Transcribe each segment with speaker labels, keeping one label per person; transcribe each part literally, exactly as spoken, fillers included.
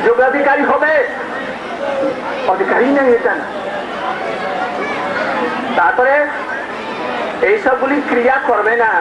Speaker 1: যোগাধিকারী হবে, অধিকারী নেই এটা না। তারপরে এইসবগুলি ক্রিয়া করবে না,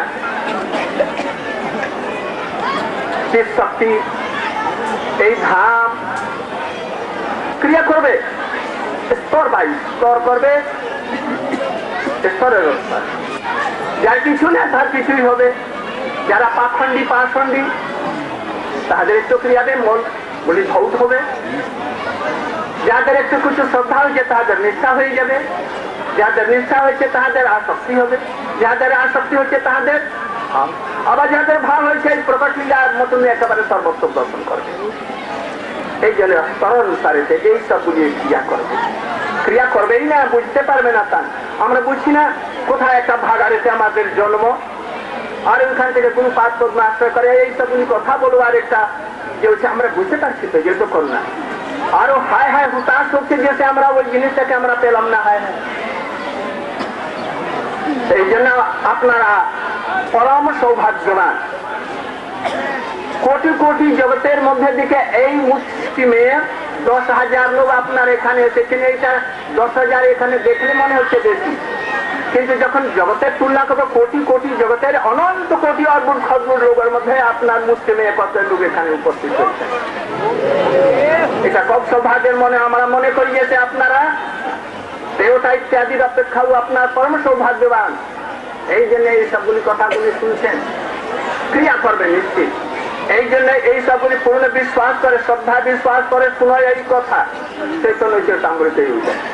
Speaker 1: চিৎ শক্তি এই ধাম ক্রিয়া করবে স্তর বাই স্তর করবে, স্তরের স্তর। যার কিছু না তার কিছুই হবে। যারা পাখণ্ডী পাষণ্ডী তাদের একটু ক্রিয়াতে মন বলি ধৌত হবে। যাদের একটু কিছু শ্রদ্ধা হয়েছে তাদের নিষ্ঠা হয়ে যাবে, যাদের নিষ্ঠা হয়েছে তাদের আসক্তি হবে, যাদের আসক্তি হচ্ছে তাদের, আবার যাদের ভাব হয়েছে এই প্রকট লীলার মতন একেবারে সর্বোত্তম দর্শন করবে। এই জন্য স্তর অনুসারে এই সবগুলি ক্রিয়া করবে। ক্রিয়া করবেই না, বুঝতে পারবে না। তা আমরা বুঝছি না কোথায় একটা ভাগাড়েতে আমাদের জন্ম, আর ওইখান থেকে কোন পাঁচ পদ্ম আশ্রয় করে এই সবগুলি কথা বলবো। আর একটা যে হচ্ছে আমরা বুঝতে পারছি তো যেহেতু কর না, আরো হায় হায় হুতাশ হচ্ছে যেতে আমরা ওই জিনিসটাকে আমরা পেলাম না। হায় হায়, এই জন্য আপনারা পরম সৌভাগ্যবান। কোটি কোটি জগতের মধ্যে দিকে এই মুষ্টিমে দশ হাজার লোক আপনার এখানে এসেছেন। এইটা দশ হাজার এখানে দেখলে মনে হচ্ছে বেশি, কিন্তু যখন জগতের তুলনা করবো কোটি কোটি জগতের অনন্ত কোটি অদ্ভুত অদ্ভুত লোকের মধ্যে আপনার মুষ্টিমে কত লোক এখানে উপস্থিত হয়েছে। এটা খুব সৌভাগ্যের মনে আমরা মনে করি যে আপনারা দেবতা ইত্যাদির অপেক্ষাও আপনার পরম সৌভাগ্যবান। এই জন্য এই সবগুলি কথাগুলি শুনছেন, ক্রিয়া করবে নিশ্চিত। এই জন্য এই সবগুলি পূর্ণ বিশ্বাস করে, শ্রদ্ধা বিশ্বাস করে শুনো এই কথা। চৈতন্য চৈতামৃতে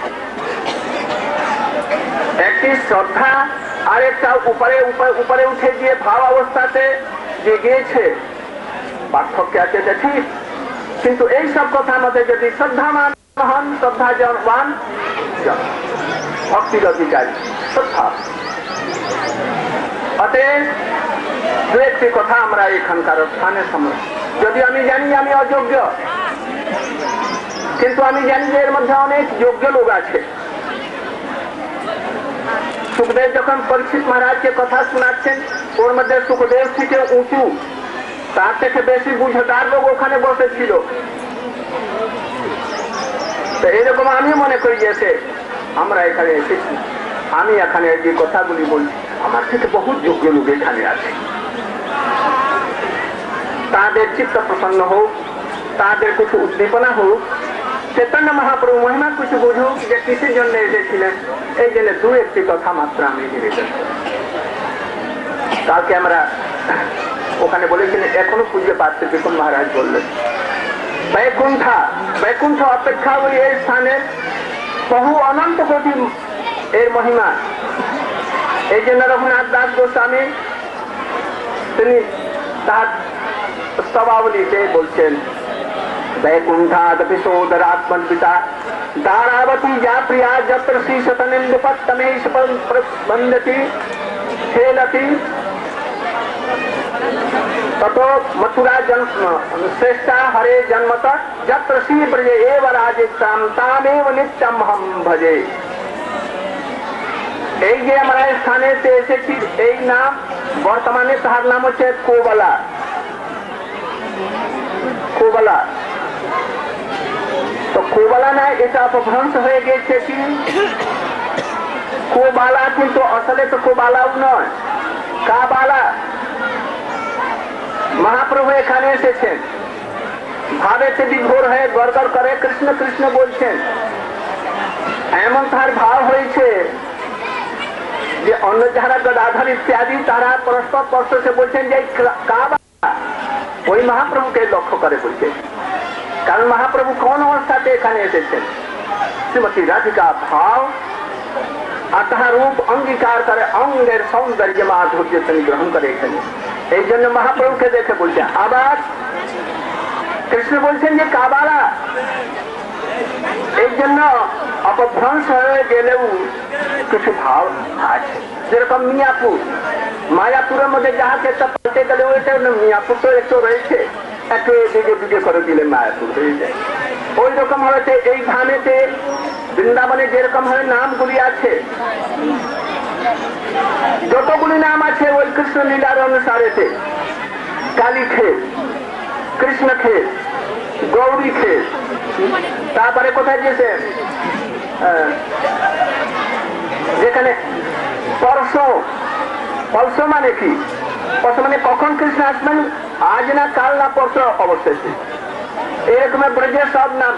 Speaker 1: একটি শ্রদ্ধা আর একটা উপরে উপরে উঠে গিয়ে ভাব অবস্থাতে যে গিয়েছে, পার্থক্য আছে ঠিক। কিন্তু এই সব কথা আমাদের যদি শ্রদ্ধামান হন, শ্রদ্ধা জনবান ভক্তির অধিকারী শ্রদ্ধা। অতএব দু একটি কথা আমরা এখানকার স্থানের সময়, যদি আমি জানি আমি অযোগ্য, কিন্তু আমি জানি যে এর মধ্যে অনেক যোগ্য লোক আছে। সুখদেব যখন পরীক্ষিত মহারাজকে কথা শোনাচ্ছেন, ওর মধ্যে সুখদেব থেকে উঁচু, তার থেকে বেশি বুঝদার লোক ওখানে বসেছিল। তো এইরকম আমি মনে করি যে আমরা এখানে এসেছি, আমি এখানে যে কথাগুলি বলছি আমার থেকে বহু যোগ্য লোক এখানে আছে। তাদের চিত্ত প্রসন্ন হোক, তাদের কিছু উদ্দীপনা হোক, চৈতন্য মহাপ্রভু মহিমা কিছু বুঝুক যে কিসের জন্য এসেছিলেন। এই জন্য দু একটি কথা মাত্র আমি নিবেদন করি। কালকে আমরা ওখানে বলেছিলেন, এখনো পুজো পাচ্ছে বিপুল মহারাজ বললেন বৈকুণ্ঠা, বৈকুণ্ঠ অপেক্ষা ওই এই স্থানের বহু অনন্ত কোটি এর মহিমা। এই জন্য রঘুনাথ দাস গোস্বামী তিনি তার স্তবাবলীতে বলছেন, वैकुंठादपि सोदरात्मन्विता दारावती जा प्रिया जत्र श्री शतनिंदपत्तमेश बंदती खेलती ततो मथुरा जन्म श्रेष्ठा हरे जन्मत जत्र श्री ब्रजे एव राजिताम तामेव नित्यम हम भजे। এই যে আমরা স্থানে এসেছি, এই নাম বর্তমানে তার নাম হচ্ছে কোবলা। কোবলা তো কোবালা না, এটা অপভ্রংশ হয়ে গেছে কি কোবালা, কিন্তু আসলে তো কোবালাও নয়, কাবালা। মহাপ্রভু এখানে এসেছেন, ভাবেতে বিভোর হয়ে গড়গড় করে কৃষ্ণ কৃষ্ণ বলছেন। এমন তার ভাব হয়েছে যে অন্য যারা গদাধর ইত্যাদি তারা পরস্পর পরস্পর বলছেন যে কাবালা, ওই মহাপ্রভুকে লক্ষ্য করে বলছেন। কারণ মহাপ্রভু কোন অবস্থাতে এখানে এসেছেন, শ্রীমতী রাধিকা ভাব আর তাহার রূপ অঙ্গীকার করে, অঙ্গের সৌন্দর্য মাধুর্য তিনি গ্রহণ করে এখানে। এই জন্য মহাপ্রভুকে দেখে বলছে। আবার কৃষ্ণ বলছেন যে কাবালা। এই জন্য অপভ্রংশ হয়ে গেলেও কিছু ভাব আছে, যেরকম মিয়াপুর, মায়াপুরের মধ্যে যাহাকে পাল্টে গেলে ওইটা মিয়াপুর তো একটু রয়েছে, একটু দিকে দিকে করে দিলে মায়াপুর হয়ে যায়। ওই রকম হয়েছে এই ধামেতে বৃন্দাবনে যেরকম ভাবে নামগুলি আছে, যতগুলি নাম আছে ওই কৃষ্ণ লীলার অনুসারে কালী ক্ষেত, কৃষ্ণ ক্ষেত, গৌরী খেয়ে তারপরে কোথায় গিয়েছে যেখানে পরশ পরশ মানে কি পরশ মানে কখন কৃষ্ণ আসবেন আজ না কাল না পরশ অবশ্যই এরকম ব্রজের সব নাম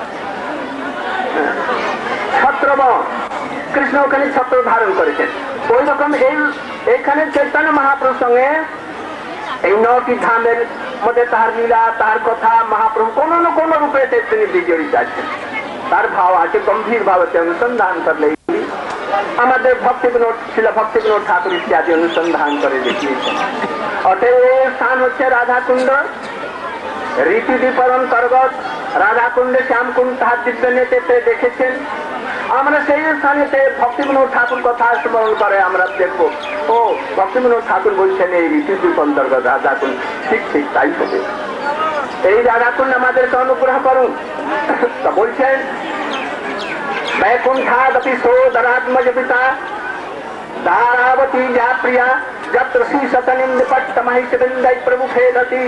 Speaker 1: ছত্রবন কৃষ্ণ ওখানে ছত্র ধারণ করেছেন ওই রকম এই এইখানে চৈতন্য মহাপ্রভুর সঙ্গে এই নটি ধামের মধ্যে তার লীলা তার কথা মহাপ্রভু কোন না কোন রূপে তিনি বিজড়িত আছেন তার ভাব আছে গম্ভীর ভাবতে অনুসন্ধান করলে আমাদের ভক্তি বিনোদ ছিল ভক্তি বিনোদ ঠাকুর ইত্যাদি অনুসন্ধান করে দেখিয়েছেন অতএব এই স্থান হচ্ছে রাধাকুণ্ড রীতি বিপরণ করগত রাধাকুণ্ডে শ্যামকুণ্ড তাহার দিব্য নেতৃত্বে দেখেছেন আমরা সেই স্থানেতে ভক্তি বিনোদ ঠাকুর কথা স্মরণ করে আমরা দেখবো ও ভক্তি বিনোদ ঠাকুর বলছেন এই রীতি অন্তর্গত রাধাকুণ্ড ঠিক ঠিক তাই হবে এই রাধাকুণ্ড আমাদেরকে অনুগ্রহ করুন তা বলছেন बैकुंठादपि सोदरात्मज पिता धारावती जा प्रिया जत्र श्री सतनिंद पट्ट महिष बिंदई प्रभु खेलती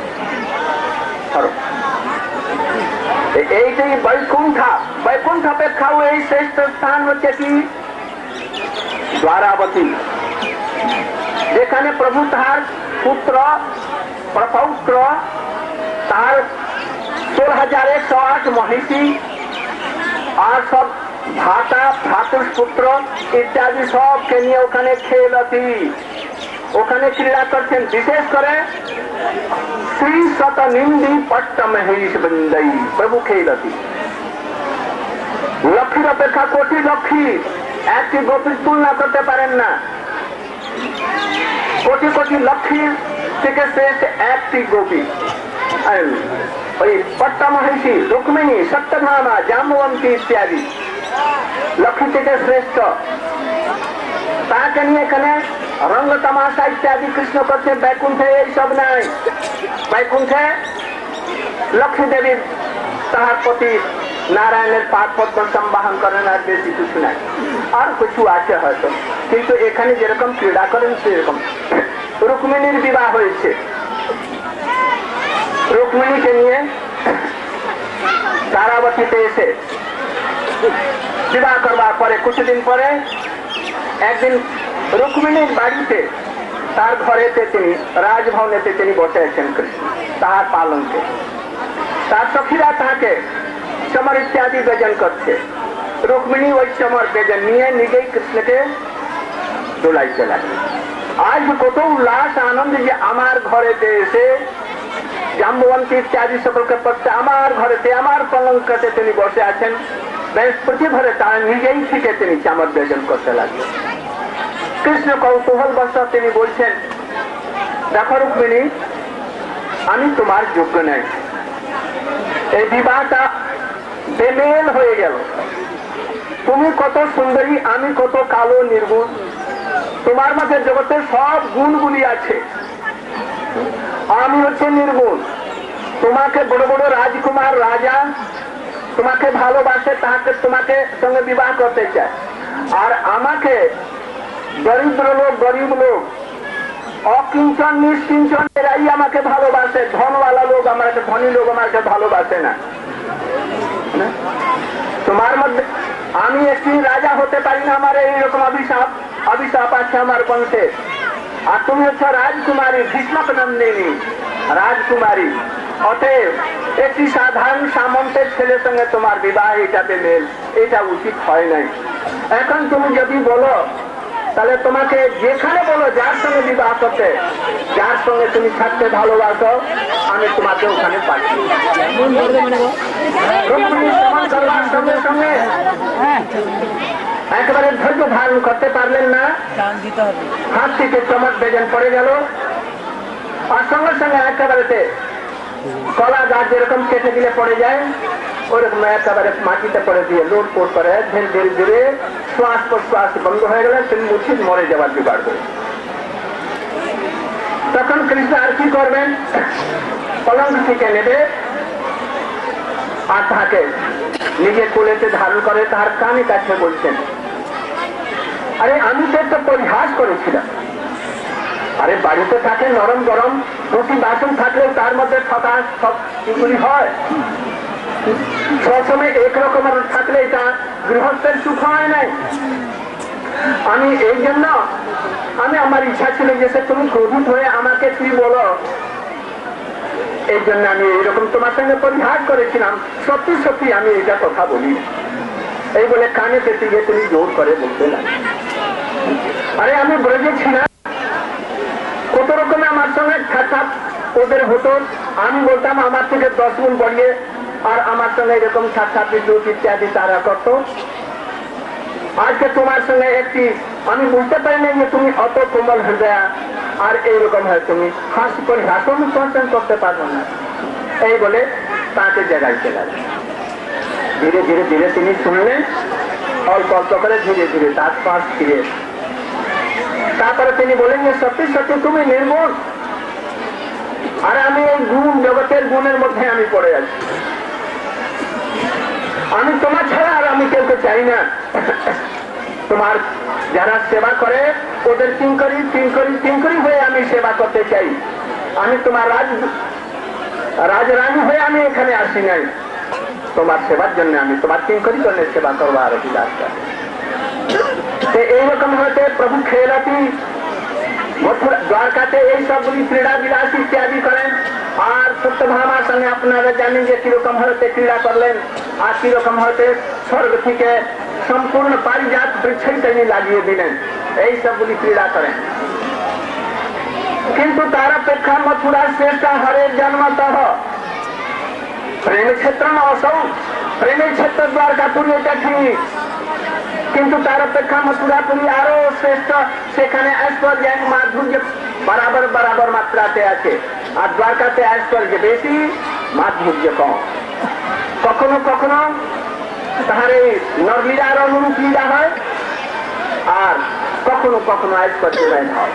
Speaker 1: এইটাই বৈকুণ্ঠা বৈকুণ্ঠ অপেক্ষাও এই শ্রেষ্ঠ স্থান হচ্ছে কি দ্বারাবতী যেখানে প্রভু তাহার পুত্র প্রপৌত্র তার ষোল হাজার একশো আট মহিষী আর সব ভাতা ভাতুষ পুত্র ইত্যাদি সবকে নিয়ে ওখানে খেলতি ওখানে ক্রীড়া করছেন বিশেষ করে শ্রী শত নিন্দি পট্ট মহেশ বন্দী প্রভু খেলতি লক্ষ্মীর অপেক্ষা কোটি লক্ষ্মী একটি গোপীর তুলনা করতে পারেন না কোটি কোটি লক্ষ্মীর থেকে শ্রেষ্ঠ একটি গোপী ওই পট্ট মহিষী রুক্মিণী সত্যভামা জাম্ববন্তী ইত্যাদি লক্ষ্মী থেকে শ্রেষ্ঠ তাকে নিয়ে এখানে রঙ্গ তামাশা ইত্যাদি কৃষ্ণ করছে বৈকুণ্ঠে এইসব নাই বৈকুণ্ঠে লক্ষ্মী দেবীর তাহার প্রতি নারায়ণের পাদ পদ্ম সম্বাহন করেন আর বেশি কিছু নাই আর কিছু আছে হয়তো কিন্তু এখানে যেরকম ক্রীড়া করেন সেরকম রুক্মিণীর বিবাহ হয়েছে রুক্মিণীকে নিয়ে তারাবতীতে এসে বিবাহ করবার পরে কিছুদিন পরে একদিন রুক্মিণীর বাড়িতে তার ঘরেতে তিনি রাজভবনেতে তিনি বসে আছেন কৃষ্ণ তাহার পালনকে তার সখীরা তাহাকে চমর ইত্যাদি বেজন করছে রুক্মিণী ওই চমর বেজন নিয়ে নিজেই কৃষ্ণকে দোলাইতে লাগে আজ কত উল্লাস আনন্দ যে আমার ঘরেতে এসে জাম্ববন্তী ইত্যাদি সকলকে পড়তে আমার ঘরেতে আমার পলঙ্কতে তিনি বসে আছেন বৃহস্পতি ঘরে তার নিজেই থেকে তিনি চামর বেজন করতে লাগলেন কৃষ্ণ কৌতূহল বশত তিনি বলছেন দেখো রুক্মিণী আমি তোমার যোগ্য নাই এই বিবাহটা বেমেল হয়ে গেল তুমি কত সুন্দরী আমি কত কালো নির্গুণ তোমার মাঝে জগতের সব গুণগুলি আছে আমি হচ্ছে নির্গুণ তোমাকে বড় বড় রাজকুমার রাজা তোমাকে ভালোবাসে তাকে তোমাকে সঙ্গে বিবাহ করতে চায় আর আমাকে দরিদ্র লোক গরিব লোক অকিঞ্চন নিষ্কিঞ্চন এরাই আমাকে ভালোবাসে ধনওয়ালা লোক আমাকে ধনী লোক আমাকে ভালোবাসে না তোমার মধ্যে আমি একটি রাজা হতে পারি না আমার এইরকম অভিশাপ অভিশাপ আছে আমার বংশে আর তুমি হচ্ছে রাজকুমারী ভীষ্মক নন্দিনী রাজকুমারী অতএব একটি সাধারণ সামন্তের ছেলের সঙ্গে তোমার বিবাহ এটাতে মেল এটা উচিত হয় নাই এখন তুমি যদি বলো তাহলে তোমাকে যেখানে বলো যার সঙ্গে বিবাহ করতে যার সঙ্গে তুমি থাকতে ভালোবাসো আমি তোমাকে ওখানে পাচ্ছি সঙ্গে সঙ্গে একেবারে ধৈর্য ধারণ করতে পারলেন না হাত থেকে চমক বেজন পড়ে গেল আর সঙ্গে সঙ্গে একেবারে কলা গাছ যেরকম কেটে দিলে পড়ে যায় ওরকম একেবারে মাটিতে পড়ে দিয়ে লোট পোট করে ধীরে ধীরে ধীরে শ্বাস প্রশ্বাস বন্ধ হয়ে গেলে তিনি মুছিত মরে যাবার জোগাড় করে তখন কৃষ্ণ আর কি করবেন পলঙ্ক থেকে নেবে আর তাকে নিজে কোলেতে ধারণ করে তার কানে কাছে বলছেন আরে আমি তো একটা পরিহাস করেছিলাম আরে বাড়িতে থাকে নরম গরম রুটি বাসন থাকলেও তার মধ্যে থাকা সব কিছুই হয়। সবসময় একরকমের থাকলে এটা গৃহস্থের সুখ হয় নাই। আমি এই জন্য আমি আমার ইচ্ছা ছিল যে তুমি ক্রোধিত হয়ে আমাকে তুই বলো, এই জন্য আমি এইরকম তোমার সঙ্গে পরিহাস করেছিলাম। সত্যি সত্যি আমি এটা কথা বলি এই বলে কানে পেতে গিয়ে তুমি জোর করে বলতে লাগে। আরে আমি বুঝেছিলাম কত রকমে আমার সঙ্গে ঠাট্টা ওদের হতো। আমি বলতাম আমার থেকে দশ গুণ বাড়িয়ে, আর আমার সঙ্গে এরকম ঠাট্টা বিদ্যুৎ ইত্যাদি তারা করতো। আজকে তোমার সঙ্গে একটি আমি বুঝতে পারি না যে তুমি অত কোমল হৃদয়া, আর এইরকম হয় তুমি হাসি করে হাসন সঞ্চন করতে পারবো না। এই বলে তাকে জাগাইতে লাগে। ধীরে ধীরে ধীরে তিনি শুনলেন, অল্প অল্প করে ধীরে ধীরে তার শ্বাস ফিরে। তারপরে তিনি বলেন যে সত্যি সত্যি তুমি নির্মল, আর আমি এই গুণ জগতের গুণের মধ্যে আমি পড়ে আছি। আমি তোমার ছাড়া আর আমি কেউকে চাই না। তোমার যারা সেবা করে ওদের কিঙ্করি কিঙ্করি কিঙ্করি হয়ে আমি সেবা করতে চাই। আমি তোমার রাজ রাজরানী হয়ে আমি এখানে আসি নাই। তোমার সেবার জন্য আমি তোমার কিঙ্করি জন্য সেবা করবো আর বিলাস। এইরকম হতে প্রভু খেলাতি মথুরা দ্বারকাতে এই সবগুলি ক্রীড়া বিলাস ইত্যাদি করেন। আর সত্যভামার সঙ্গে আপনারা জানেন যে কিরকম হতে ক্রীড়া করলেন, আর কিরকম হতে স্বর্গ থেকে সম্পূর্ণ পারিজাত বৃক্ষই তিনি লাগিয়ে দিলেন। এই সবগুলি ক্রীড়া করেন। কিন্তু তার অপেক্ষা মথুরা শ্রেষ্ঠ হরে জন্মতঃ প্রেম ক্ষেত্র অসৌ প্রেমের ক্ষেত্র দ্বারকাপুরী এটা ঠিক, কিন্তু তার অপেক্ষা মথুরাপুরী আরো শ্রেষ্ঠ। সেখানে ঐশ্বর্য মাধুর্য বরাবর বরাবর মাত্রাতে আছে, আর দ্বারকাতে ঐশ্বর্য বেশি মাধুর্য কম। কখনো কখনো তাহার এই নরলীলার অনুরূপ লীলা হয়, আর কখনো কখনো ঐশ্বর্য হয়।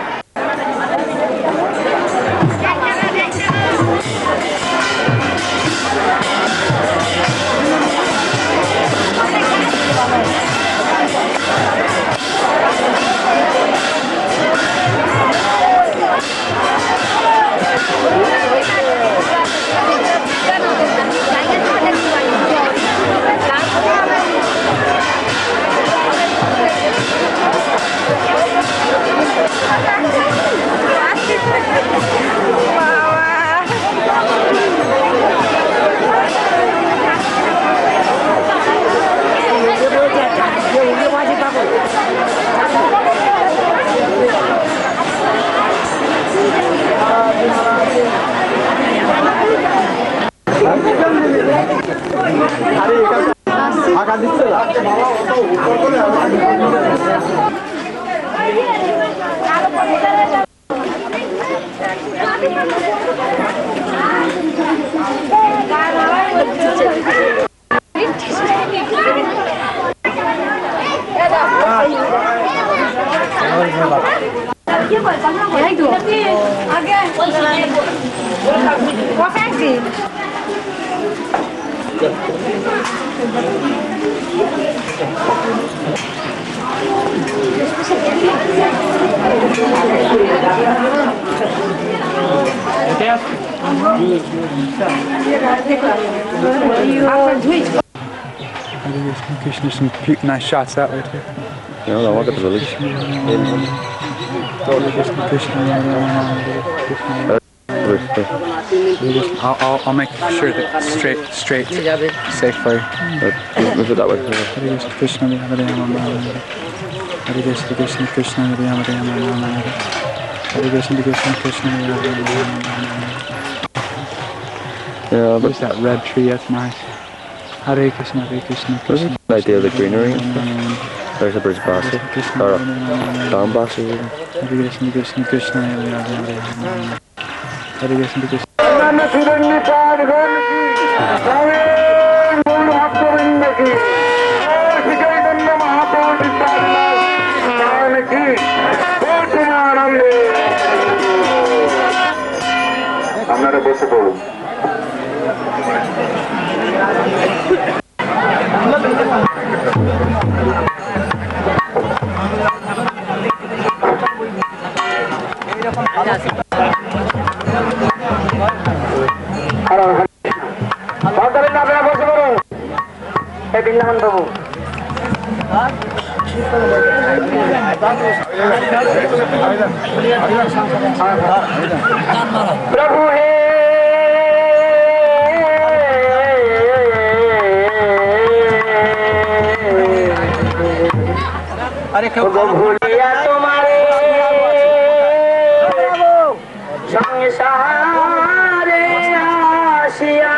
Speaker 2: Krishna, some nice shots that way too.
Speaker 3: No, no, I'll get the village.
Speaker 2: I'll, I'll, I'll make sure that straight, straight, safe for you.
Speaker 3: Move it that way.
Speaker 2: Hare Krishna, Hare Rama, Hare Krishna, Krishna Krishna, Hare Rama, Hare Rama, Hare Krishna, Krishna Krishna, Hare Rama.
Speaker 3: Yeah, but
Speaker 2: there's that red tree. That's nice. Hare Krishna, Hare Krishna, Krishna.
Speaker 3: the idea of the greenery and stuff. There's a bridge basket. Or a down basket.
Speaker 2: Hare Krishna, Krishna Krishna, Hare Rama, Hare Rama. Hare Krishna, Krishna.
Speaker 1: আপনারা বসে পড়ুন। এরকম সরকারের না আপনারা বসে পড়ুন। এই বৃন্দাবন বাবু প্রভু হে ভুলিয়া তোমারে সংসারে আসিয়া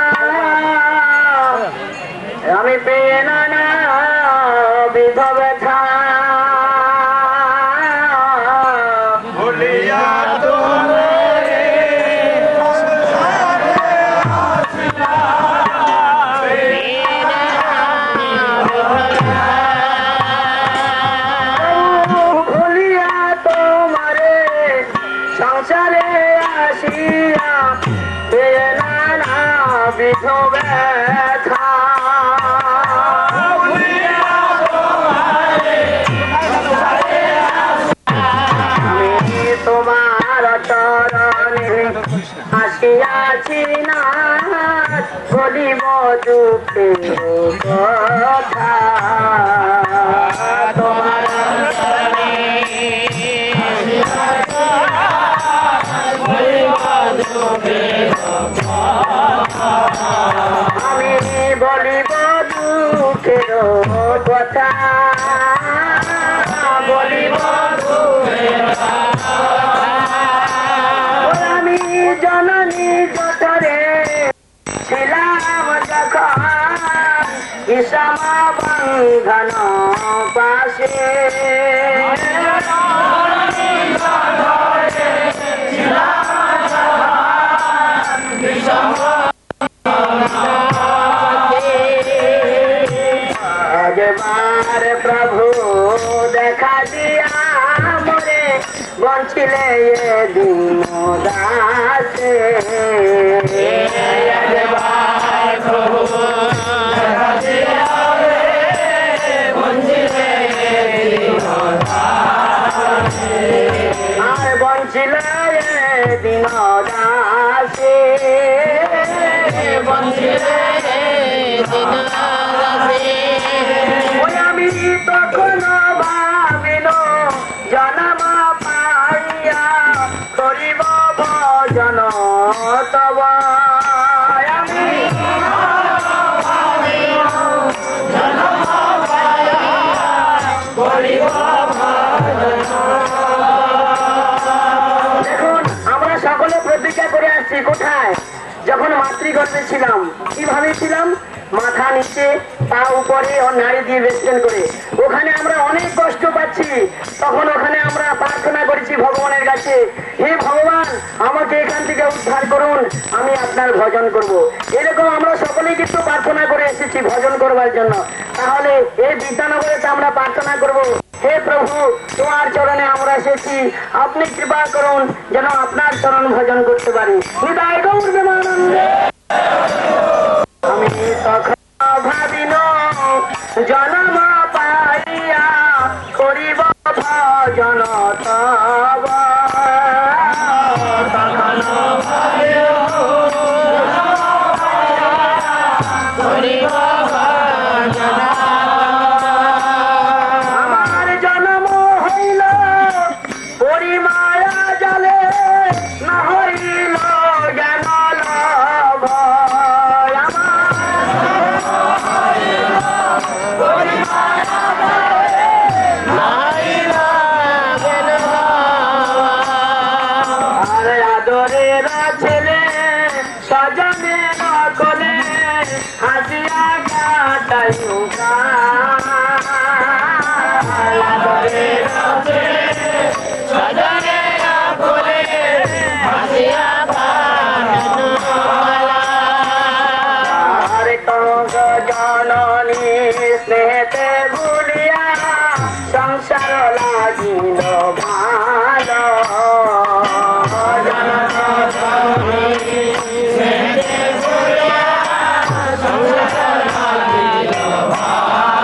Speaker 1: আমি পেয়ে নানা বিধ ব্যথা ভুলিয়া তোমারে ভুলিয়া তোমারে সংসারে আসিয়া পেয়ে নানা বিধ ব্যথা তোমার চরণে আসিয়াছি না বলিব দুঃখের কথা তোমার চরণে আমি বলিব দুঃখের কথা বলিব আমি জননী জঠরে ছিলাম যখন বিষম বন্ধন পাশে একবার প্রভু দেখা দিয়া মরে বঞ্চিলে দিন দাসে একবার প্রভু দেখা দিয়া বঞ্চিলে দিন দাসে আর বঞ্চিলে দিন দাসে বঞ্চিলে দিন আমি তখন ভাবিল জনম পাইয়া করিব ভজন তব আমি দেখুন আমরা সকলে প্রতিজ্ঞা করে আসছি কোথায় যখন মাতৃগর্ভে ছিলাম কিভাবে ছিলাম মাথা নিচে পা উপরে ও নাড়ি দিয়ে বেষ্টন করে ওখানে আমরা অনেক কষ্ট পাচ্ছি তখন ওখানে আমরা প্রার্থনা করেছি ভগবানের কাছে হে ভগবান আমাকে এখান থেকে উদ্ধার করুন আমি আপনার ভজন করব। এরকম আমরা সকলেই কিন্তু প্রার্থনা করে এসেছি ভজন করবার জন্য তাহলে এই বিদ্যানগরে আমরা প্রার্থনা করব হে প্রভু তোমার চরণে আমরা এসেছি আপনি কৃপা করুন যেন আপনার চরণ ভজন করতে পারি নিতাই গৌর প্রেমানন্দে আমি তখন ভাবিল জনম পাইয়া করিব ভজন তব তখন আমার জন্ম হইল পরিমায়া জলে না হইল জ্ঞান লাভ আদরের ছেলে সজনের কোলে হাসিয়া কাটাই আদরের ছেলে সজনের কোলে হাসিয়া জননী স্নেহতে ভুলিয়া সংসার লাগিল ভালো আমার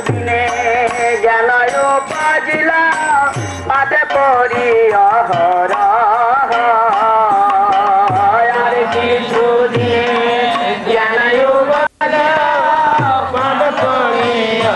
Speaker 1: দিনে জ্ঞান উপাজিলা পাঠে পড়ি অহরহ আর কিছু দিনে জ্ঞান উপাজিলা পাঠে পড়ি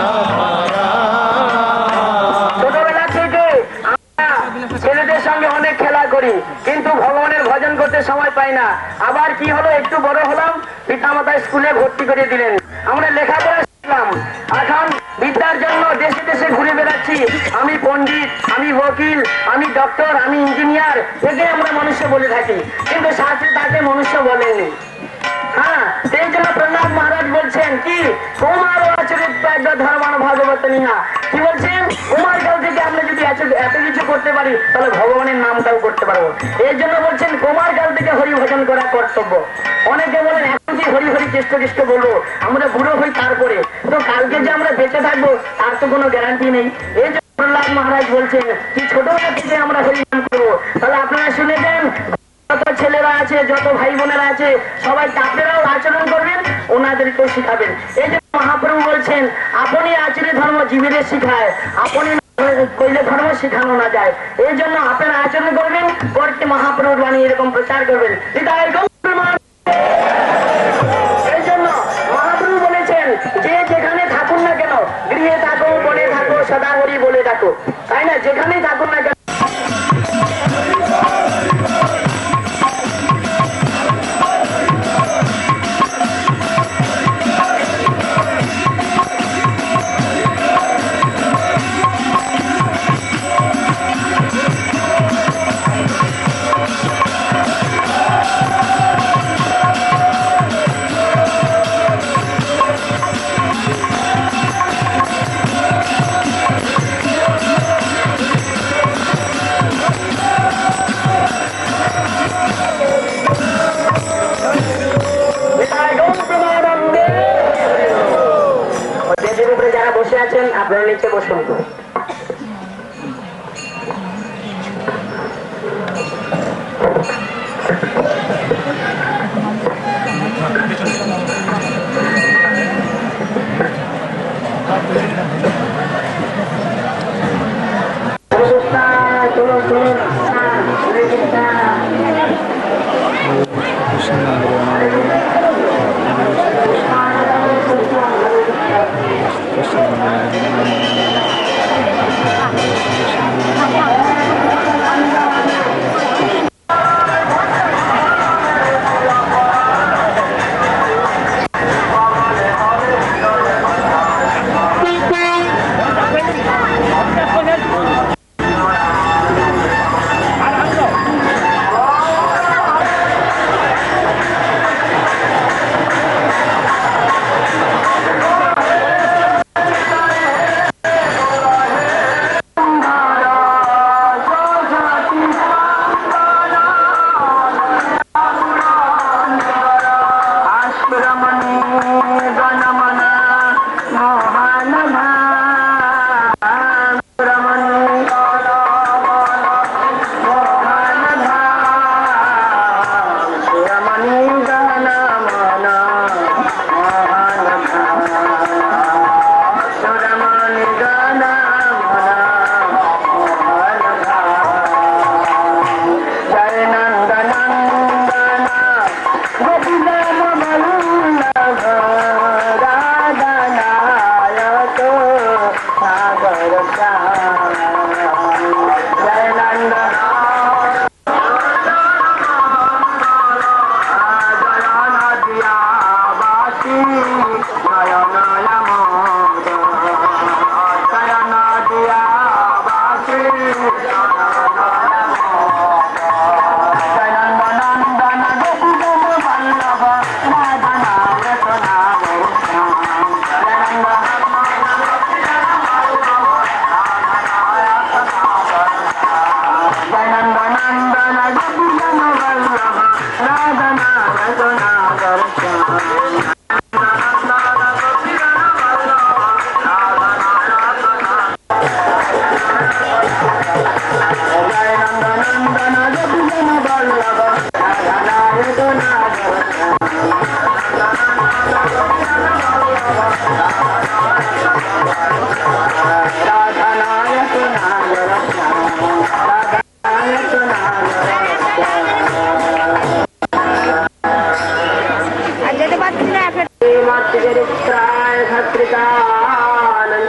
Speaker 1: ছোটবেলা থেকে আমরা ছেলেদের সঙ্গে অনেক খেলা করি, কিন্তু ভগবানের ভজন করতে সময় পাই না। আবার কি হলো, একটু বড় হলাম, পিতামাতা স্কুলে ভর্তি করে দিলেন, আমরা লেখাপড়া শিখলাম। এখন বিদ্যার জন্য দেশে দেশে ঘুরে বেড়াচ্ছি। আমি পণ্ডিত, আমি ওকিল, আমি ডক্টর, আমি ইঞ্জিনিয়ার, একে আমরা মনুষ্য বলে থাকি, কিন্তু শাস্ত্রে তাকে মনুষ্য বলেনি। হ্যাঁ, সেই জন্য প্রহ্লাদ মহারাজ বলছেন কি, কুমার আচরিত প্রাজ্ঞ ধর্মান ভাগবত নিহা, কি বলছেন, কুমার কাল থেকে আমরা যদি এত কিছু করতে পারি তাহলে ভগবানের নামটাও করতে পারবো। এর জন্য বলছেন কুমার কাল থেকে হরি ভজন করা কর্তব্য। অনেকে বলেন এখন কি হরি হরি কৃষ্ণ কৃষ্ণ বলবো, আমরা বুড়ো হই তারপরে, তো কালকে যে আমরা বেঁচে থাকবো তার তো কোনো গ্যারান্টি নেই। এই জন্য প্রহ্লাদ মহারাজ বলছেন কি, ছোটবেলা থেকে আমরা হরি নাম করবো। তাহলে আপনারা শুনে দেন, যত ছেলেরা আছে, যত ভাই বোনেরা আছে, সবাই আপনারাও আচরণ করবেন, ওনাদেরকেও শিখাবেন। এই জন্য মহাপ্রভু বলছেন, আপনি আচরণ ধর্ম জীবীদের শিখায়, আপনি কইলে ধর্ম শিখানো না যায়। এই জন্য আপনারা আচরণ করবেন, করতে মহাপ্রভুর বাণী এরকম প্রচার করবেন। এই জন্য মহাপ্রভু বলেছেন, যে যেখানে থাকুন না কেন, গৃহে থাকো, বনে থাকো, সদা হরি বলে থাকো, তাই না, যেখানেই থাকুন না কেন। আপনারা নিচে বসুন।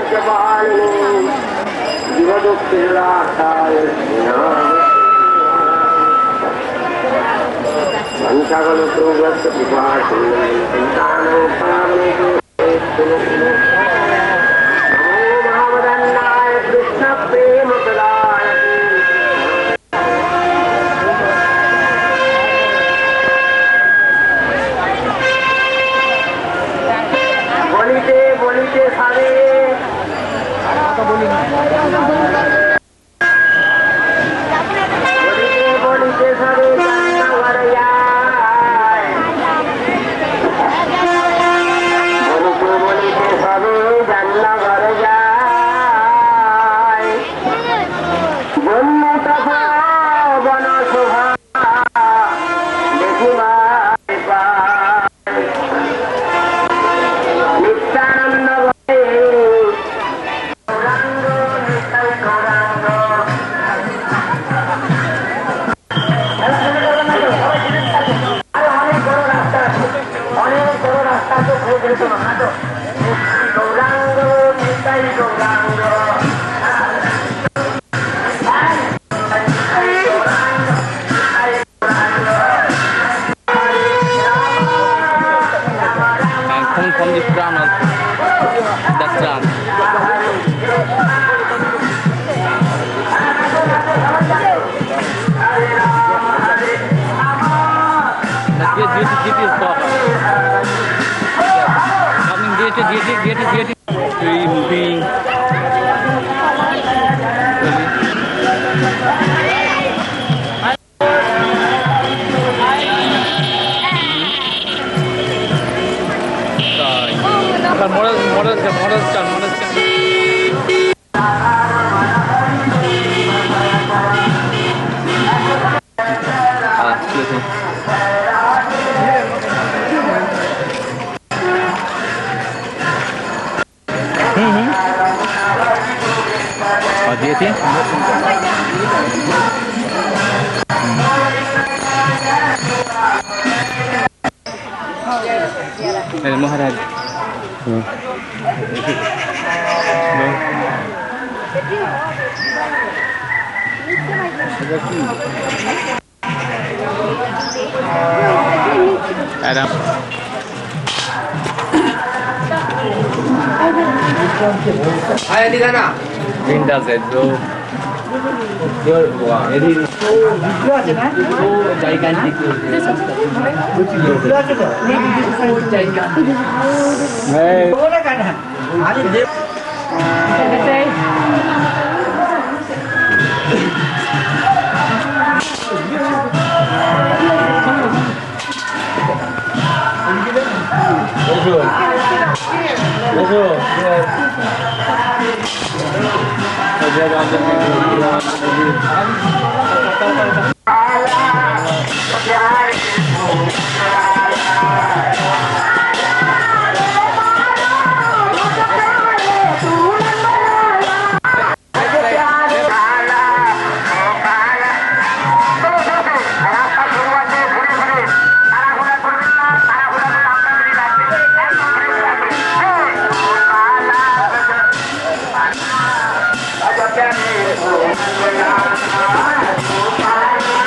Speaker 1: कृष्ण प्रेम বলিতে বলিতে সারে বলিতে বলিতে সারে বলিতে বলিতে সবে জান্না ঘরে যায় বন্য তথা বন শোভা দেখিবা
Speaker 4: From this drama, that drama. Let's get get get this pop. Coming get it get it get it get it. Three moving. Model, model, model, model, model. Ah, excuse me. Hmm. और ये थी? अरे महाराज Adam.
Speaker 1: Ayo di sana.
Speaker 4: Pindah set bro. Wah, ini video aja kan? Oh, jaikan itu. Video aja kok. Ini jaikan. Hey. Boleh kan? Ada dia. Bonjour. Bonjour.
Speaker 1: Thank you.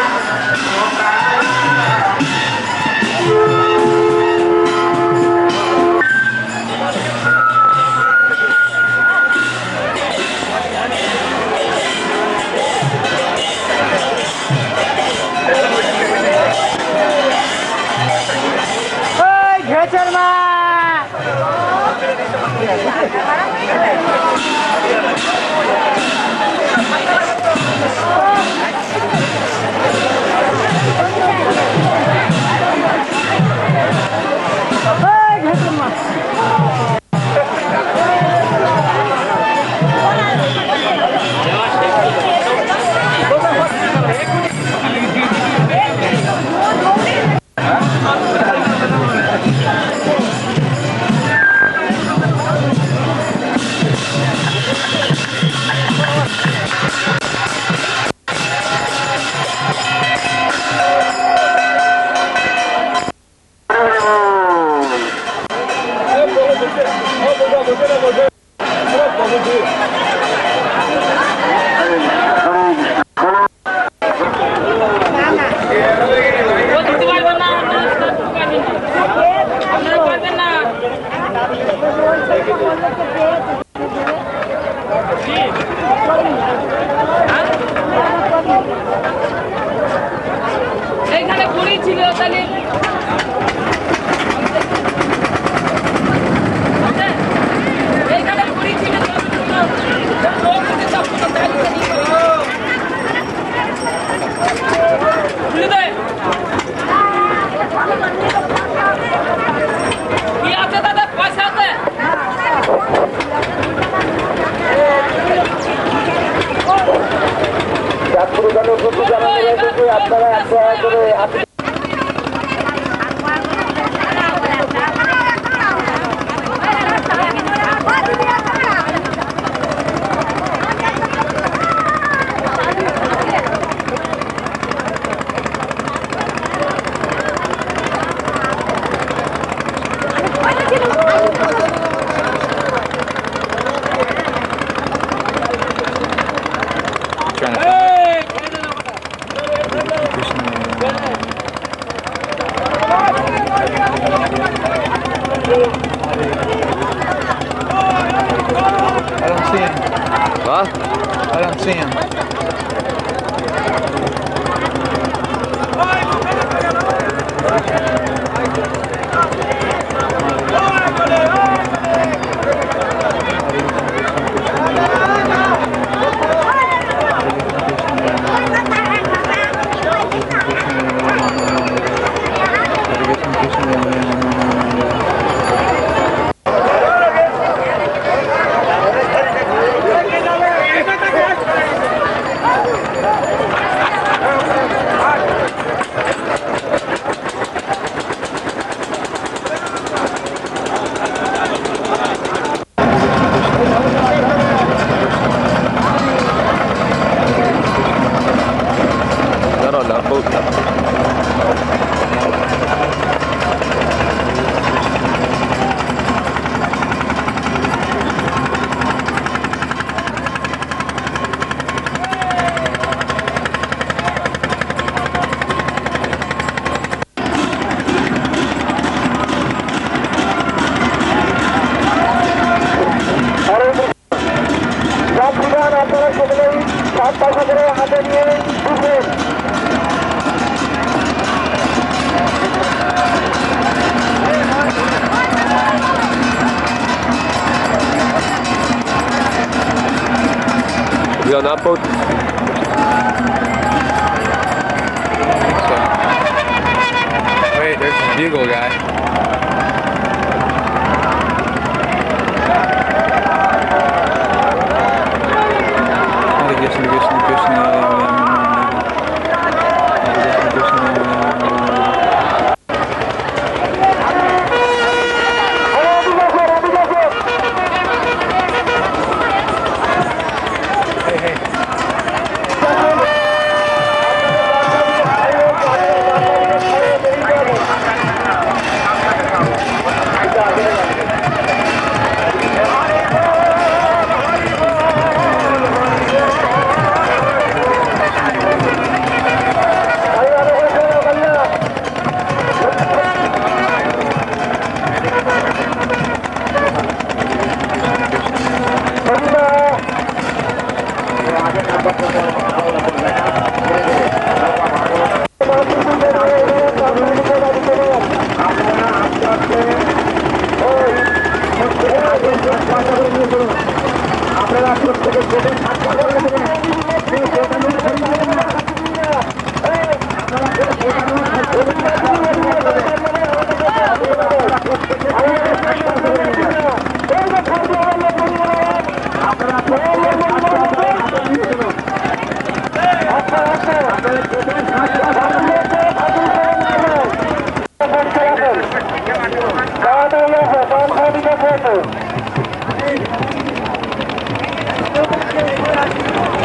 Speaker 5: এইখানে পুরি ছিল তাহলে এইখানে পুরি ছিল খুলে দে কি আছে দাদা পয়সা আছে
Speaker 1: আপনারা করে
Speaker 2: I don't see him.
Speaker 3: Huh?
Speaker 2: I don't see him.
Speaker 3: We on that boat?
Speaker 2: Wait, there's a bugle guy.
Speaker 1: Thank you.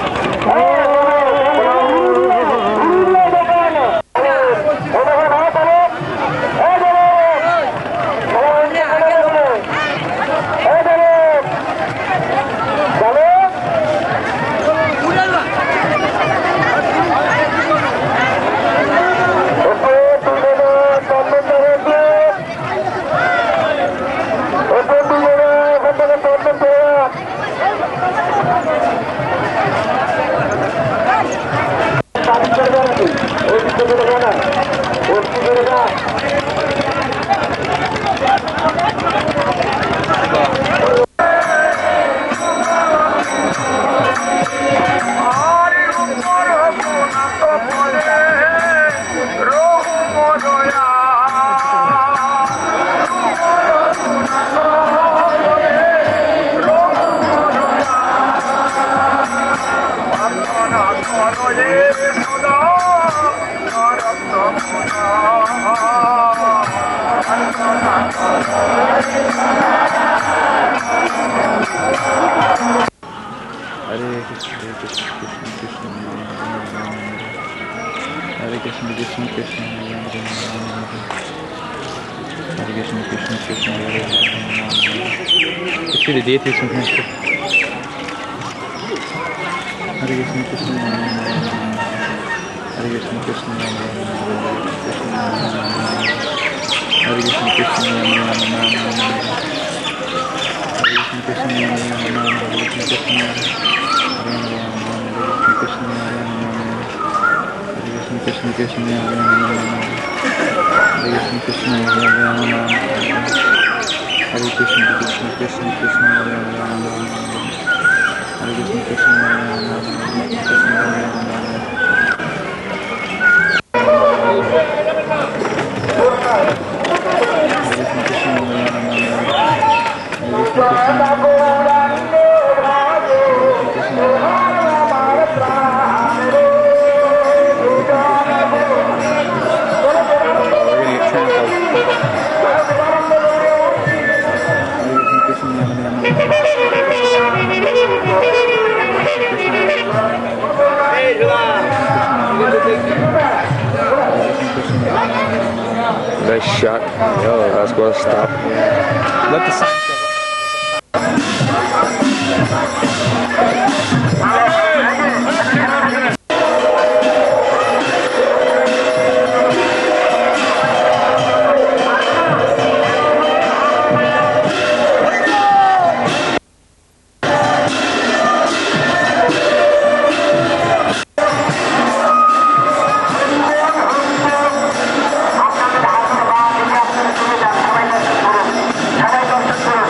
Speaker 2: Actually, the atheist and Hare Krishna Krishna Hare Krishna Krishna Hare Krishna Krishna Hare Krishna Krishna Krishna Krishna Hare Krishna Krishna Krishna Krishna Hare Rama Hare Krishna Krishna Hare Rama Krishna Hare Rama
Speaker 3: Nice shot. Yo, that's well stopped.
Speaker 2: Let the sign cover.
Speaker 1: সবাই দর্শন করুন।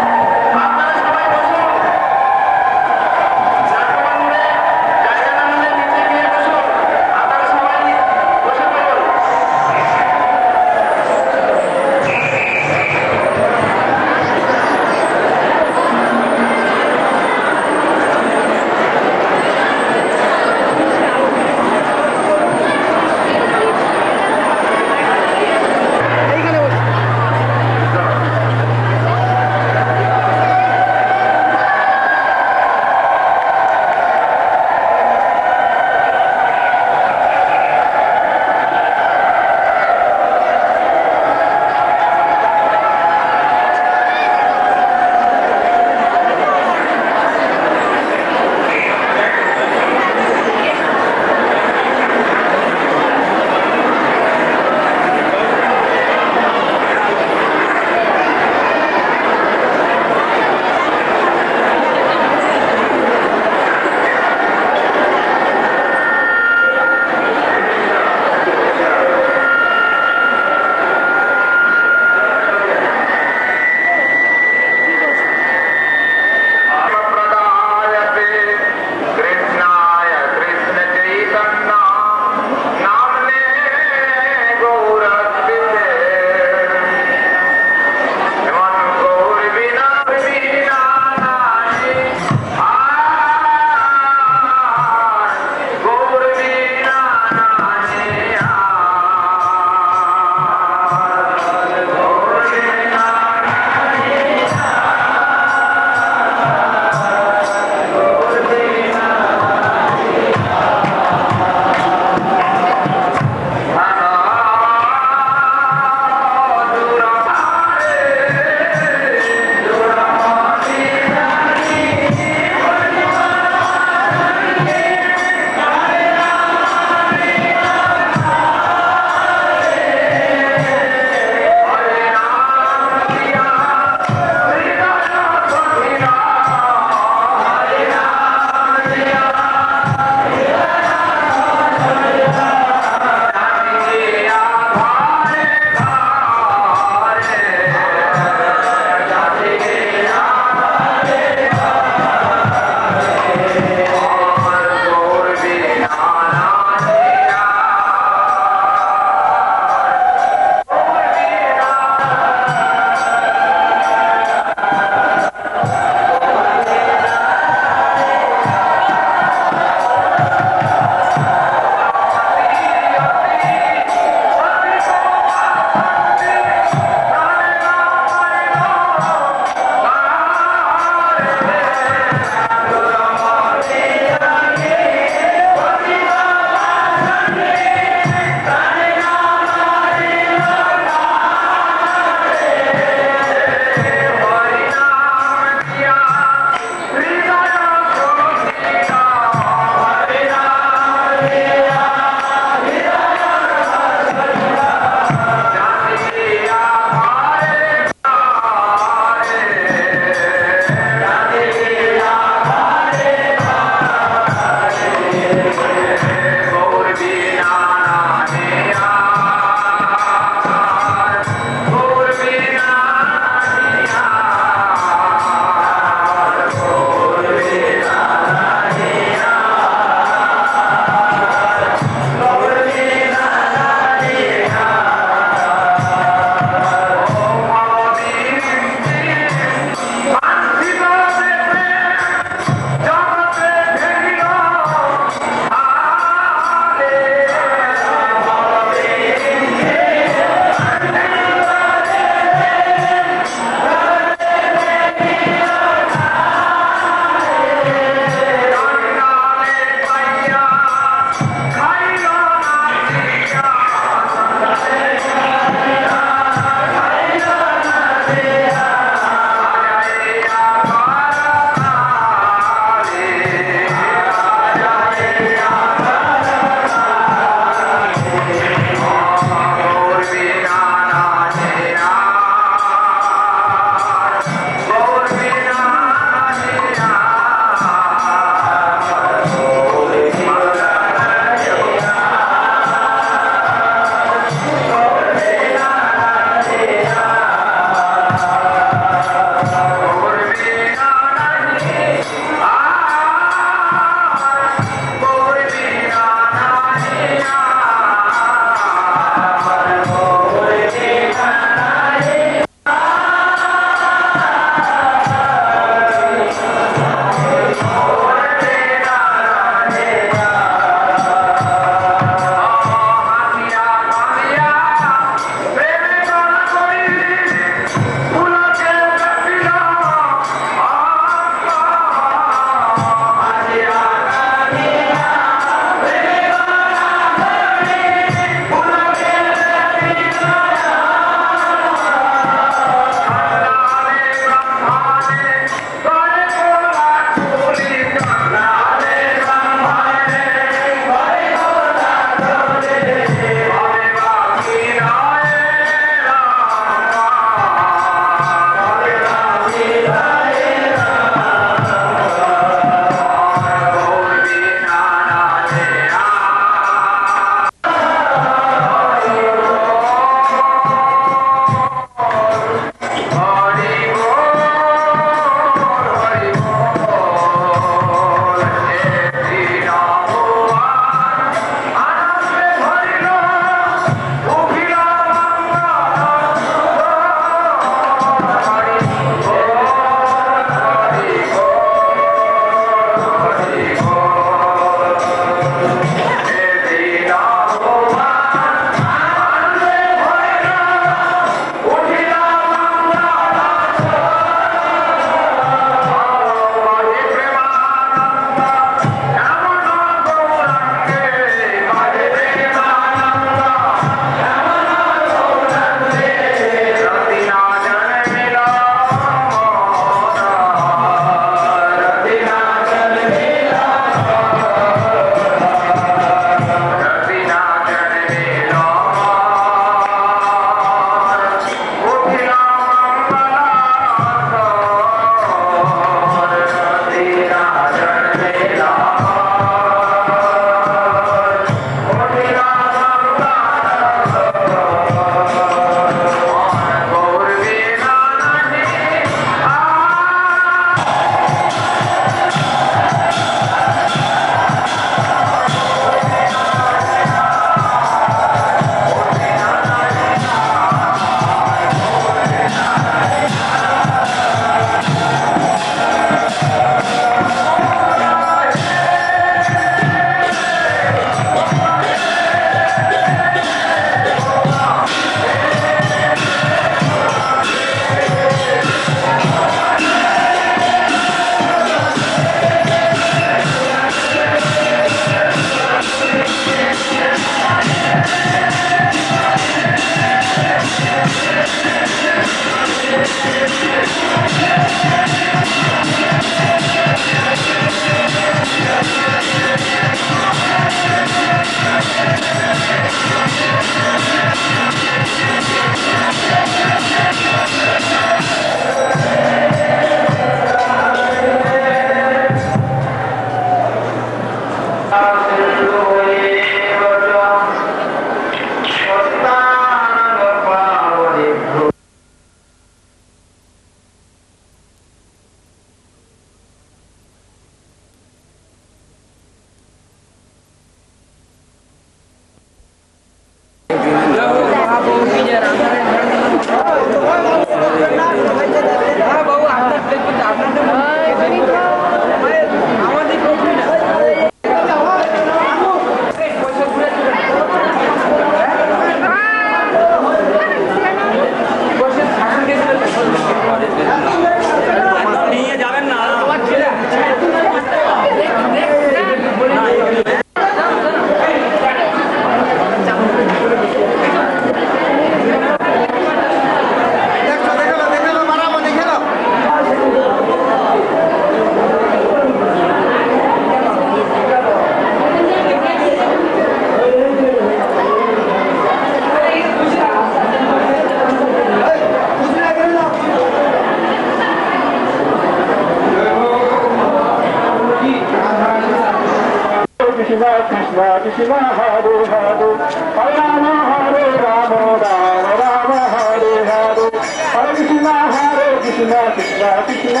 Speaker 1: Krishna Krishna Krishna Hare Hare Hare Rama Hare Rama Rama Rama Hare Hare Hare Krishna Hare Krishna Krishna Krishna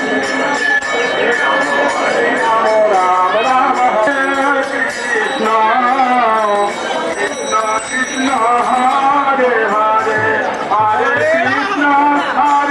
Speaker 1: Hare Rama Rama Rama Hare Krishna Krishna Krishna Hare Hare Hare Krishna Hare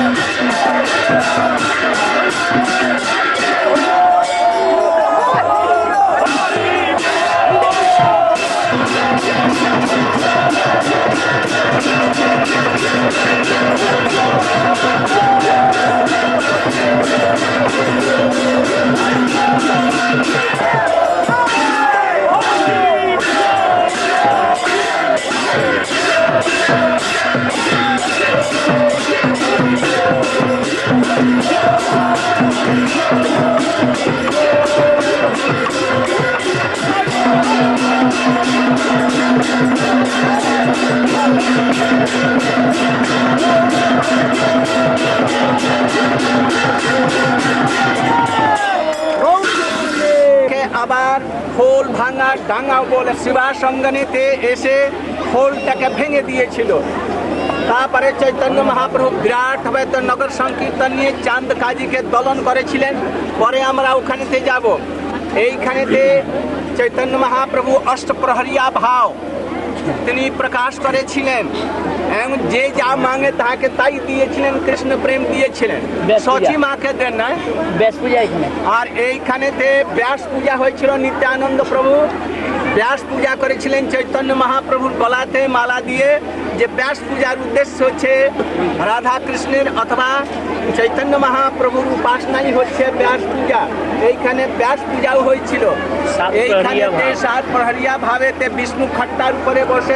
Speaker 1: আবার খোল ভাঙা ডাঙা বলে শিবা সঙ্গনেতে এসে খোলটাকে ভেঙে দিয়েছিল। তারপরে চৈতন্য মহাপ্রভু বিরাট ভাবে তো নগর সংকীর্তন নিয়ে চাঁদ কাজীকে দলন করেছিলেন। পরে আমরা ওখানেতে যাব। এইখানেতে চৈতন্য মহাপ্রভু অষ্টপ্রহরিয়া ভাব তিনি প্রকাশ করেছিলেন এবং যে যা মাঙে তাকে তাই দিয়েছিলেন, কৃষ্ণ প্রেম দিয়েছিলেন। সচি মাকে দেন না
Speaker 4: ব্যাস পূজা এখানে।
Speaker 1: আর এইখানেতে ব্যাস পূজা হয়েছিল। নিত্যানন্দ প্রভু ব্যাস পূজা করেছিলেন চৈতন্য মহাপ্রভুর গলাতে মালা দিয়ে। যে ব্যাস পূজার উদ্দেশ্য হচ্ছে রাধা কৃষ্ণের অথবা চৈতন্য মহাপ্রভুর উপাসনাই হচ্ছে ব্যাস পূজা। এইখানে ব্যাস পূজাও হয়েছিল। এইখানেতে সাত প্রহরিয়া ভাবেতে বিষ্ণু খট্টার উপরে বসে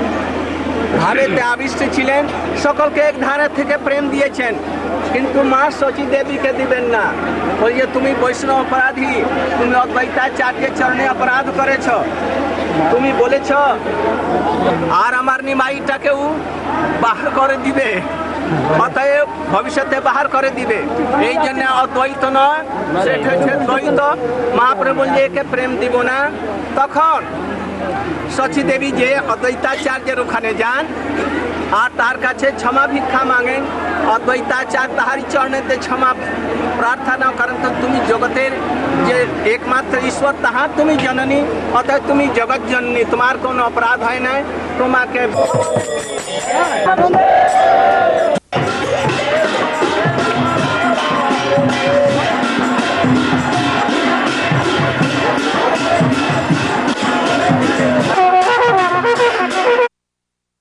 Speaker 1: ভাবেতে আবিষ্ট ছিলেন। সকলকে এক ধারা থেকে প্রেম দিয়েছেন, কিন্তু মা শচী দেবীকে দিবেন না। বলি যে তুমি বৈষ্ণব অপরাধী, তুমি অদ্বৈতাচার্যের চরণে অপরাধ করেছ। তুমি বলেছ আর আমার নিমাইটাকেও বাহার করে দিবে, অতএব ভবিষ্যতে বাহার করে দিবে। এই জন্য অদ্বৈত নয়, সেটা হচ্ছে দ্বৈত। মহাপ্রভু বললে একে প্রেম দিব না। তখন শচী দেবী যে অদ্বৈতাচার্যের ওখানে যান আর তার কাছে ক্ষমা ভিক্ষা মাঙেন। অদ্বৈতাচার্য তাহারি চরণেতে ক্ষমা প্রার্থনা করেন। তো তুমি জগতের যে একমাত্র ঈশ্বর তাহার তুমি জননী, অতএব তুমি জগৎ জননী, তোমার কোনো অপরাধ হয় না, তোমাকে